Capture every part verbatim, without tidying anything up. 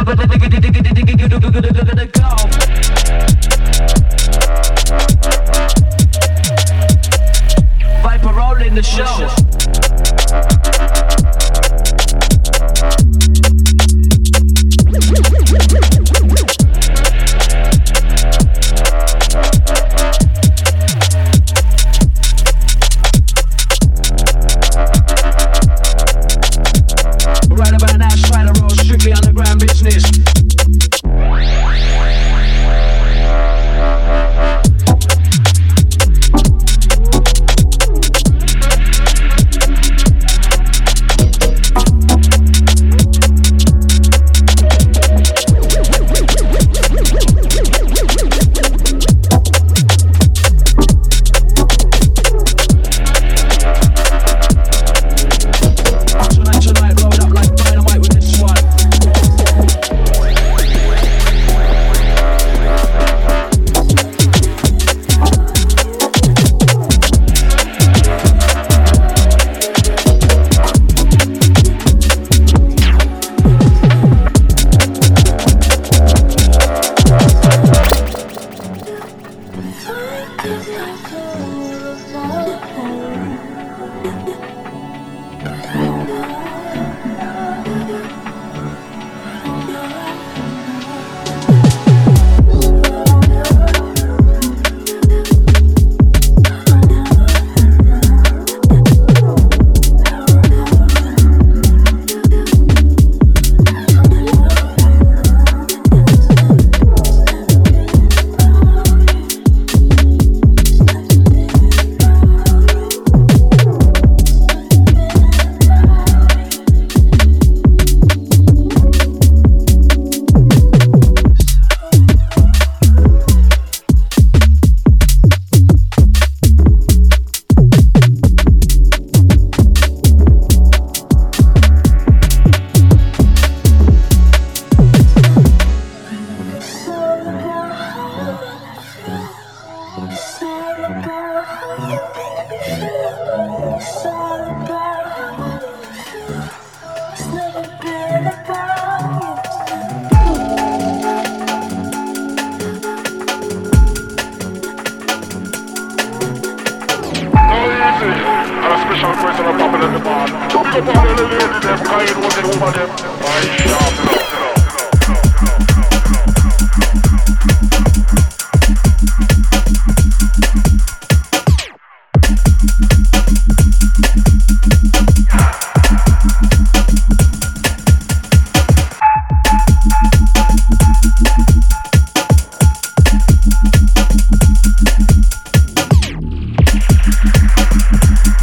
Viper rolling the show.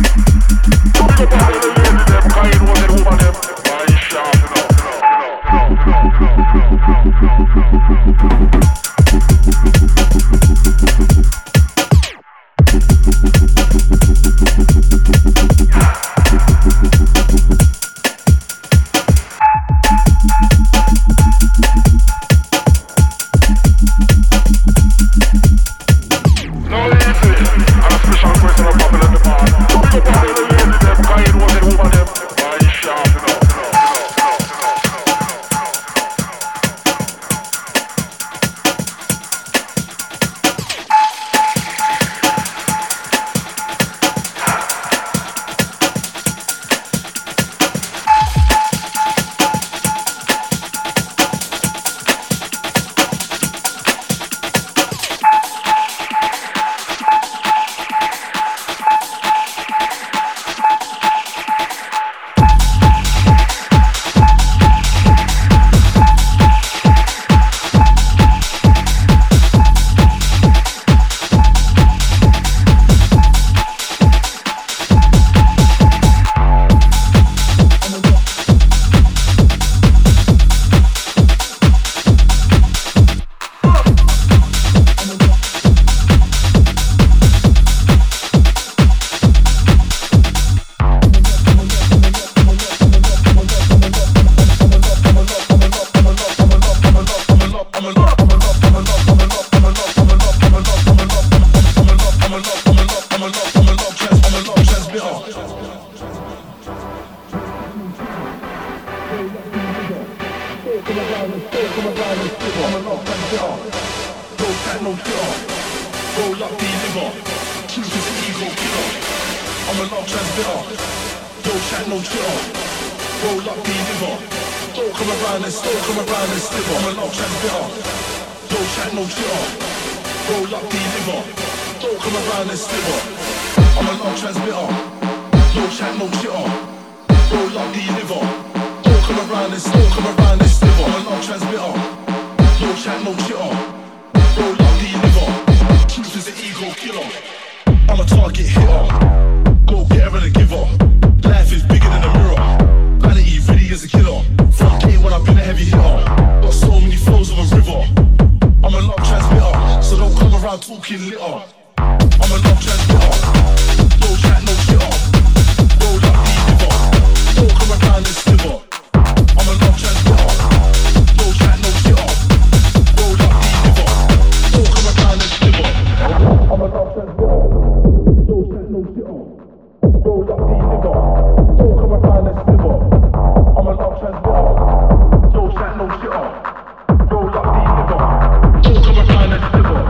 Them kind of them woman them. Why sharp, you know, you know, you know. chat, no killer. Roll up, deliver. Truth is an ego killer. I'm a love transmitter. No chat, no killer. Roll up, deliver. Don't come around and still come around and sliver. I'm a love transmitter. No chat, no killer. Roll up, deliver. Don't come around and sliver. I'm a love transmitter. No chat, no chitter. Roll up, deliver. Don't come around and still come around and sliver. I'm a love transmitter. No chat, no chitter. Roll up, deliver. Truth is an ego killer. I'm a target hitter. Go getter and a giver. Life is bigger than a mirror. Vanity really is a killer. Front gate when I've been a heavy hitter. Got so many flows of a river. I'm a love transmitter, so don't come around talking litter. I'm a love transmitter. No chat, no shitter. Roll up, deliver. Don't come around and sliver. I'm a love transmitter. No chat, no shitter. Roll up, deliver. Don't come around and sliver. I'm a love transmitter. No chat, no shitter. Roll up, deliver. Don't come around and sliver. I'm a love transmitter. No chat, no shitter. Roll up, deliver. Don't come around and sliver.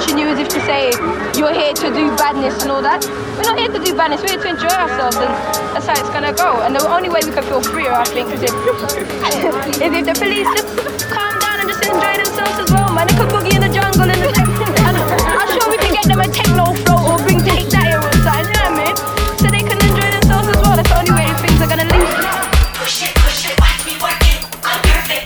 approaching you as if to say you're here to do badness and all that. We're not here to do badness, we're here to enjoy ourselves, and that's how it's gonna go. And the only way we can feel freer, I think, is if, is if the police just calm down and just enjoy themselves as well, man. They could boogie in the jungle and, the, and I'm sure we can get them a techno float or bring take that here or something, you know what I mean? So they can enjoy themselves as well. That's the only way things are gonna loosen up. Push it, push it, watch me work it. I'm perfect.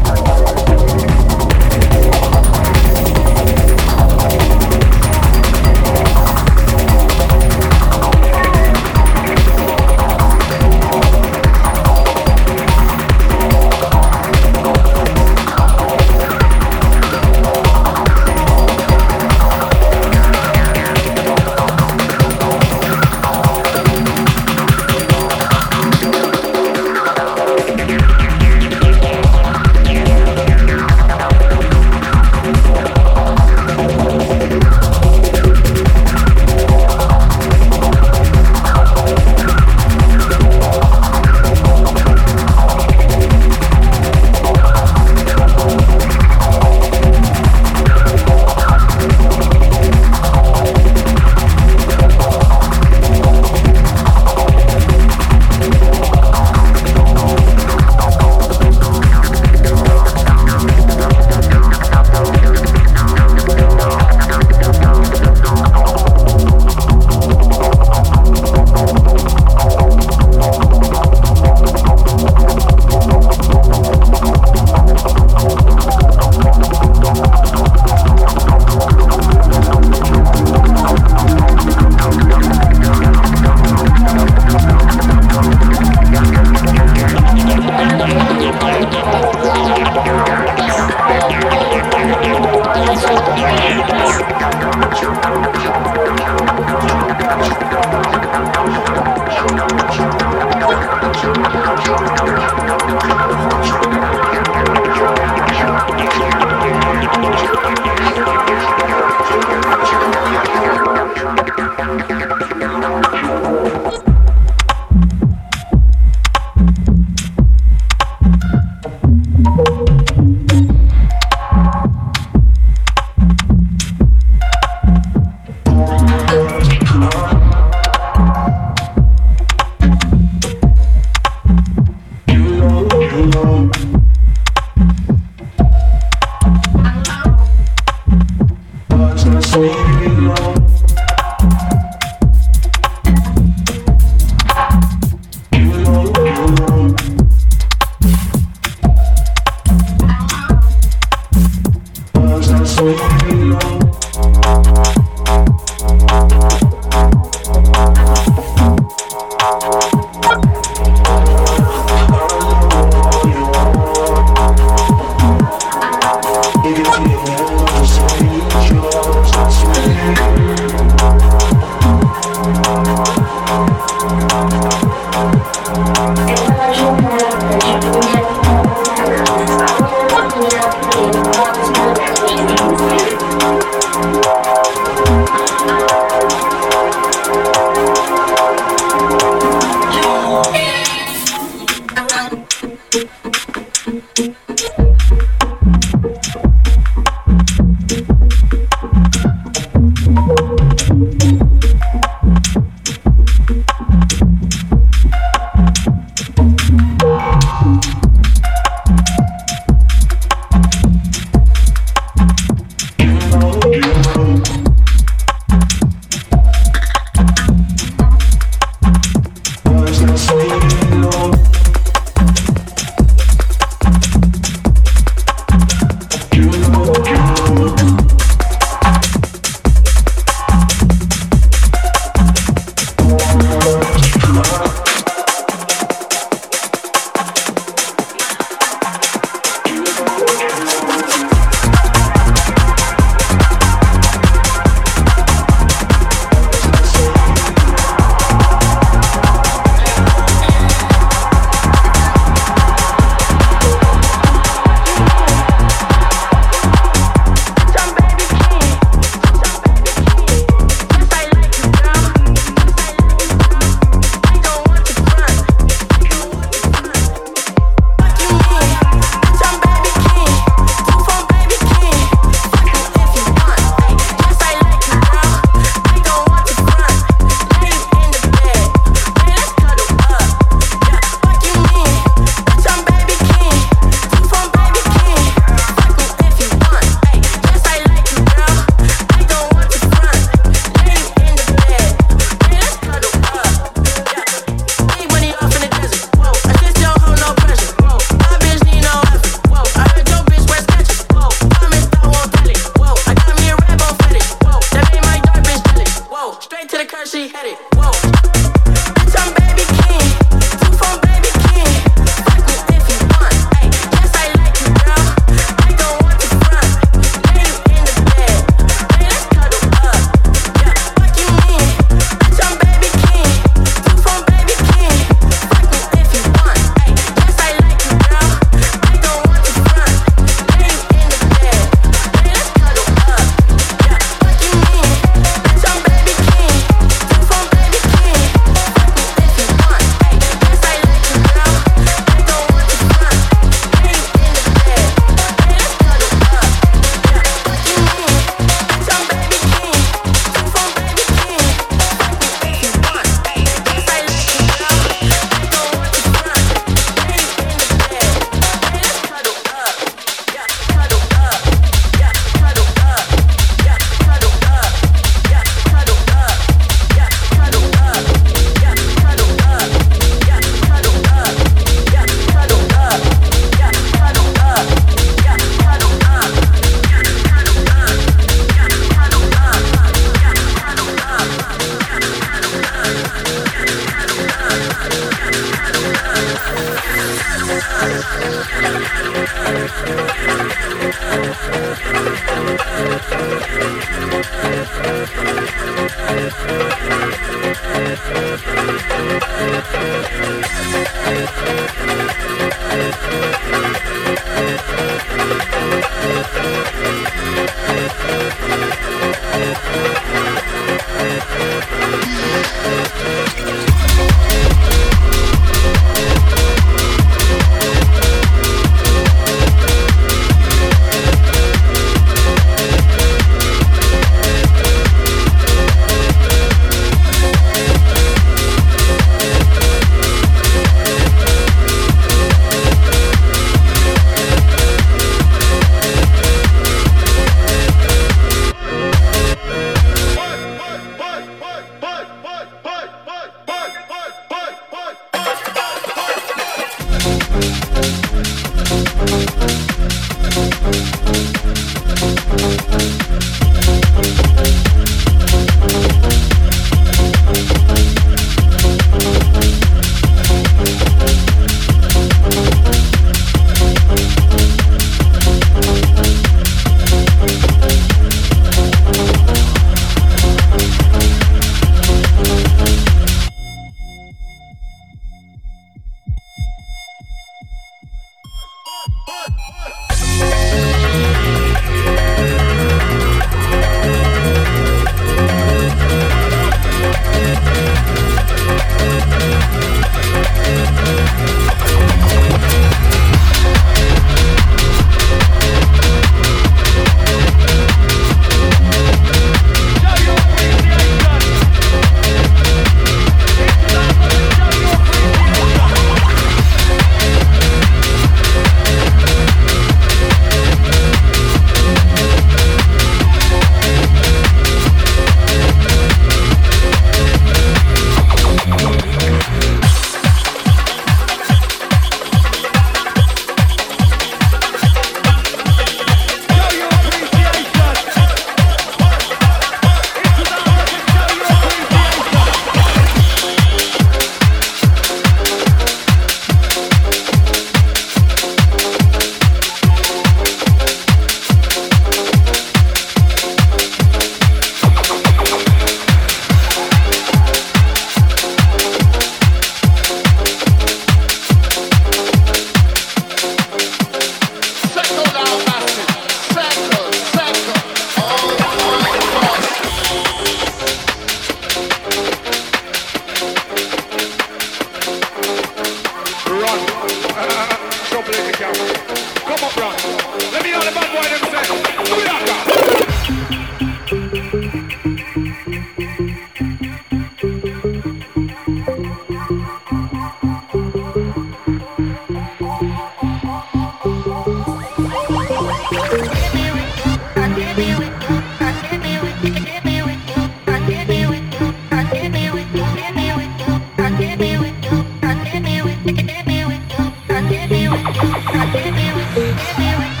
I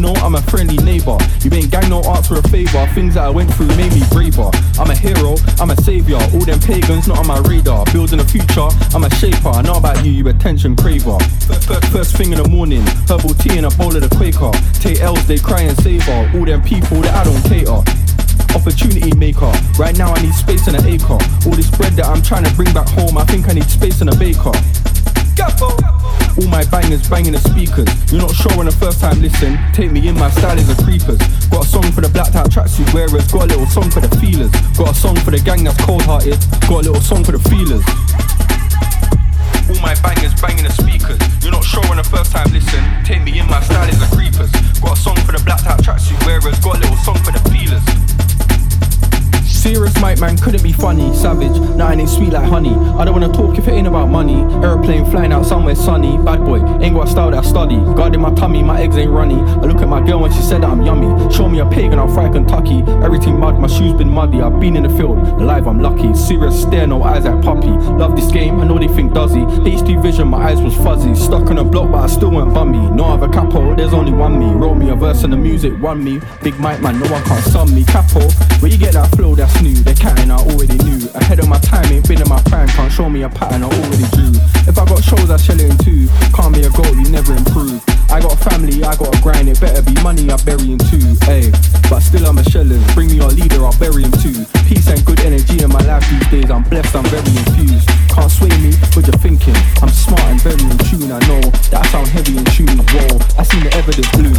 know I'm a friendly neighbour. You ain't gang no arts for a favour. Things that I went through made me braver. I'm a hero, I'm a saviour. All them pagans not on my radar. Building a future, I'm a shaper. I know about you, you attention craver. First, first thing in the morning, herbal tea and a bowl of the Quaker. Take L's, they cry and savour. All them people that I don't cater. Opportunity maker. Right now I need space in an acre. All this bread that I'm trying to bring back home, I think I need space in a baker. All my bangers banging the speakers. You're not sure when the first time listen. Take me in, my style is a creepers. Got a song for the blacked out tracksuit wearers. Got a little song for the feelers. Got a song for the gang that's cold hearted. Got a little song for the feelers. All my bangers banging the speakers. You're not sure when the first time listen. Take me in, my style is a creepers. Got a song for the blacked out tracksuit wearers. Got a little song for the feelers. Serious mic man couldn't be funny, savage, nothing ain't sweet like honey. I don't wanna talk if it ain't about money. Aeroplane flying out somewhere sunny. Bad boy, ain't got a style that I study. Guarding my tummy, my eggs ain't runny. I look at my girl when she said that I'm yummy. Show me a pagan, I'll fry Kentucky. Everything mud, my shoes been muddy. I've been in the field, alive I'm lucky. Serious stare, no eyes like puppy. Love this game, I know they think does he. H D vision, my eyes was fuzzy. Stuck on a block but I still went bummy. No other capo, there's only one me. Wrote me a verse and the music won me. Big mic man, no one can't sum me. Capo, where you get that flow that's new. They're catting, I already knew. Ahead of my time, ain't been in my prime. Can't show me a pattern, I already drew. If I got shows, I shell it in two. Can't be a goal, you never improve. I got a family, I got a grind. It better be money, I bury in two. Ayy, but still I'm a shellers. Bring me your leader, I'll bury him too. Peace and good energy in my life these days. I'm blessed, I'm very infused. Can't sway me, what you're thinking. I'm smart and very in tune. I know that I sound heavy in tune. Whoa, I seen the evidence bloom.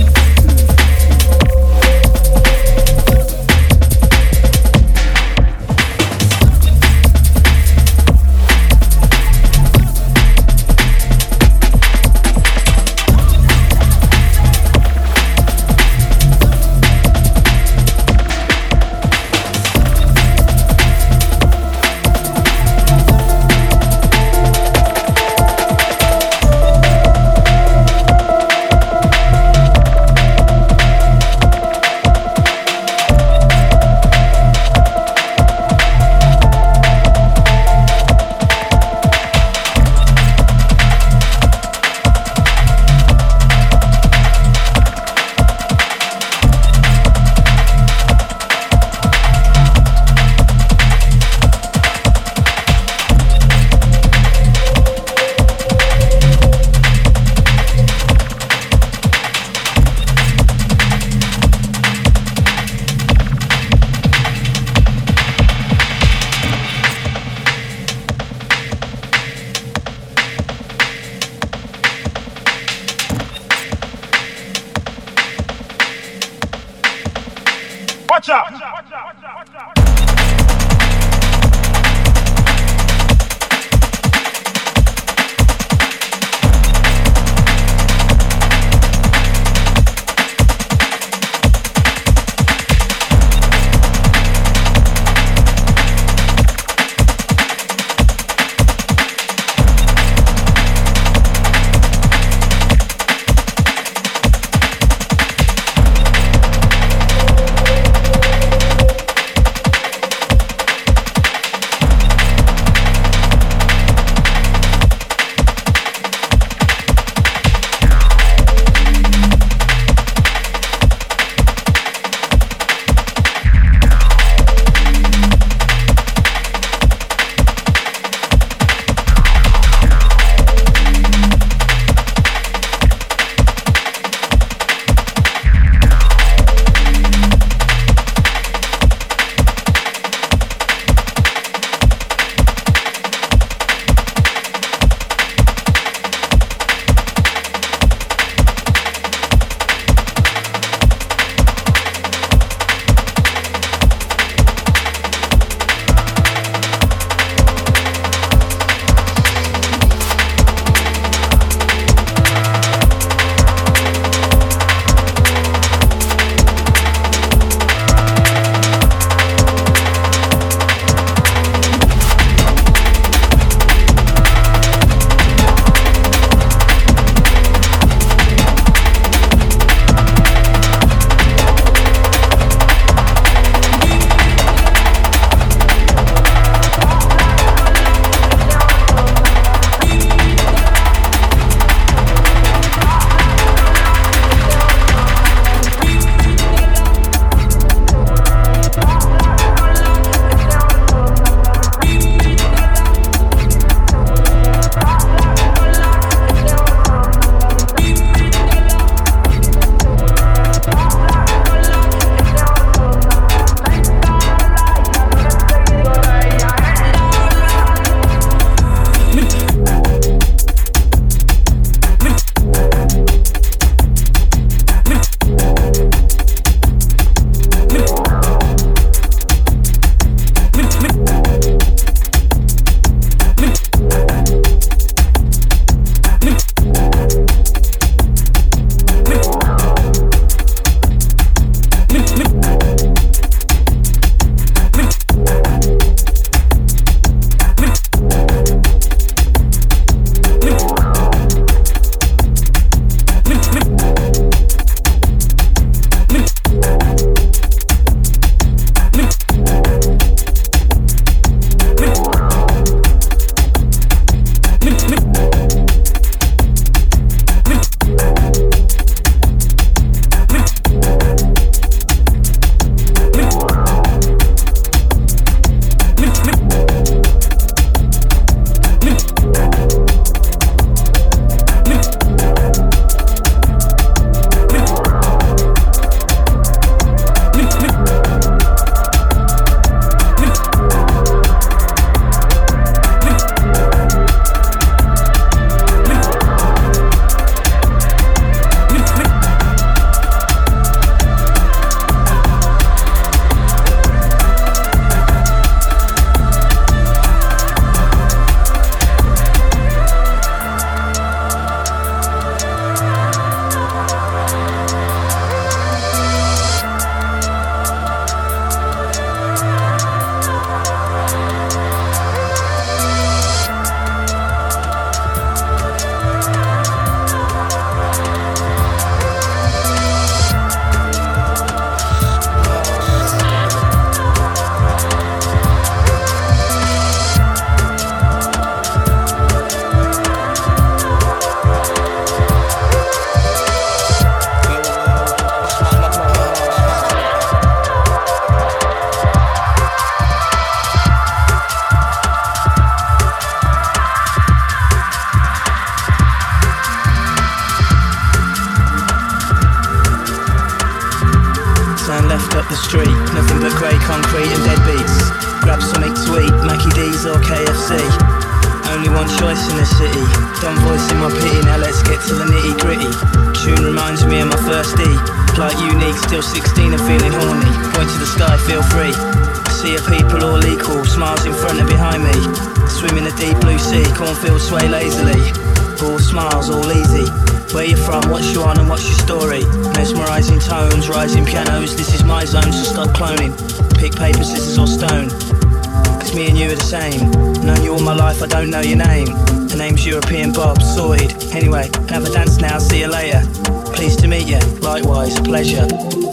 Watch out! one choice in the city. Done voicing my pity, now let's get to the nitty gritty. Tune reminds me of my first E. Like unique, still sixteen and feeling horny. Point to the sky, feel free. I see a people all equal, smiles in front and behind me. Swim in the deep blue sea, cornfields sway lazily. All smiles, all easy. Where you from, what's you on and what's your story? Mesmerising tones, rising pianos, this is my zone, so stop cloning. Pick paper, scissors or stone. Cause me and you are the same. Known you all my life, I don't know your name. The name's European Bob, sorted. Anyway, have a dance now, see you later. Pleased to meet you, likewise, a pleasure.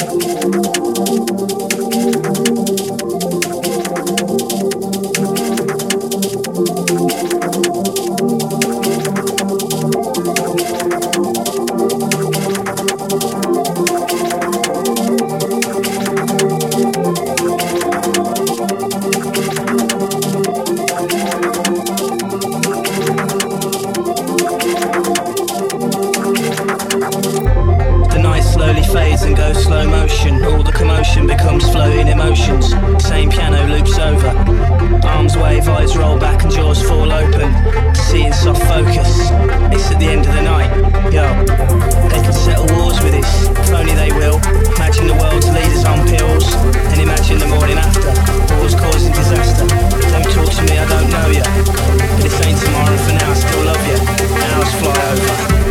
And goes slow motion, all the commotion becomes floating emotions. Same piano loops over. Arms wave, eyes roll back and jaws fall open. Seeing soft focus, it's at the end of the night. Yo, they can settle wars with this, if only they will. Imagine the world's leaders on pills, and imagine the morning after. Wars causing disaster. Don't talk to me, I don't know ya. But this ain't tomorrow, for now I still love ya. Hours fly over.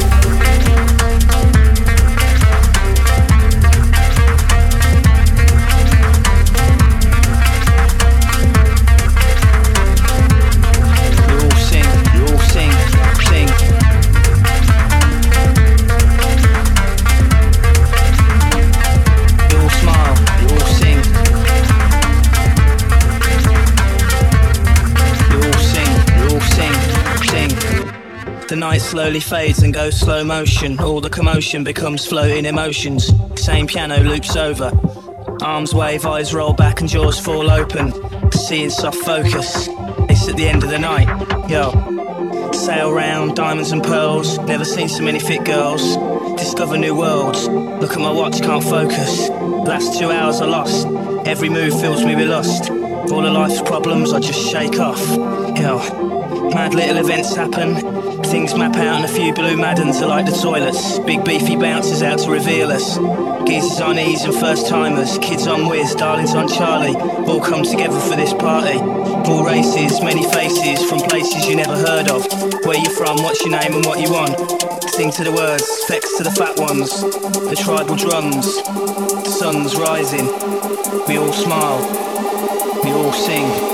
The night slowly fades and goes slow motion. All the commotion becomes floating emotions. Same piano loops over. Arms wave, eyes roll back and jaws fall open. Seeing soft focus, it's at the end of the night. Yo, sail round, diamonds and pearls. Never seen so many fit girls. Discover new worlds. Look at my watch, can't focus. Last two hours are lost. Every move fills me with lust. All of life's problems I just shake off. Yo, mad little events happen. Things map out and a few blue Maddens are like the toilets. Big beefy bouncers out to reveal us. Geezers on ease and first timers. Kids on whiz, darlings on Charlie. All come together for this party. All races, many faces from places you never heard of. Where you from, what's your name and what you want? Sing to the words, flex to the fat ones. The tribal drums, the sun's rising. We all smile, we all sing.